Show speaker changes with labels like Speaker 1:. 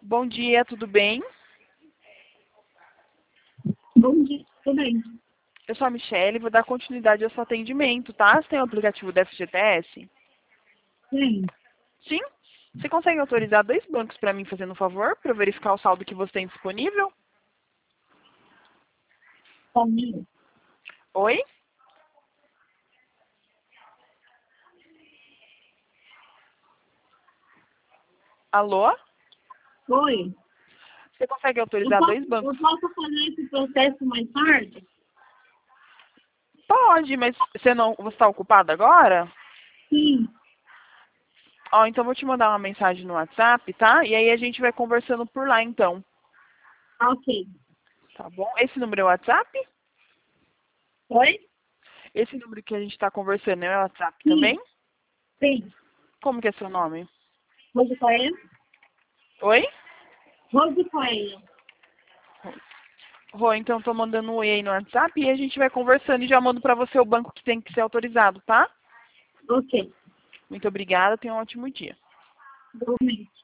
Speaker 1: Bom dia, tudo bem?
Speaker 2: Bom dia, tudo bem?
Speaker 1: Eu sou a Michelle, vou dar continuidade ao seu atendimento, tá? Você tem o aplicativo da FGTS?
Speaker 2: Sim,
Speaker 1: Sim? Você consegue autorizar 2 bancos para mim, fazendo um favor, para eu verificar o saldo que você tem disponível?
Speaker 2: família.
Speaker 1: Oi? Alô?
Speaker 2: Oi,
Speaker 1: Você consegue
Speaker 2: eu
Speaker 1: autorizar
Speaker 2: posso,
Speaker 1: 2
Speaker 2: eu
Speaker 1: bancos?
Speaker 2: posso fazer esse processo mais tarde?
Speaker 1: Pode, mas você está ocupado agora?
Speaker 2: Sim,
Speaker 1: Ó, então eu vou te mandar uma mensagem no WhatsApp, tá? E aí a gente vai conversando por lá, então.
Speaker 2: ok.
Speaker 1: Tá bom? Esse número é o WhatsApp?
Speaker 2: Oi?
Speaker 1: Esse número que a gente está conversando é o WhatsApp também?
Speaker 2: Sim, sim.
Speaker 1: Como que é seu nome?
Speaker 2: Rose Coelho?
Speaker 1: Oi?
Speaker 2: Rose Coelho.
Speaker 1: Rô, então tô mandando um oi aí no WhatsApp e a gente vai conversando e já mando pra você o banco que tem que ser autorizado, tá?
Speaker 2: Ok,
Speaker 1: Muito obrigada, tenha um ótimo dia.
Speaker 2: igualmente.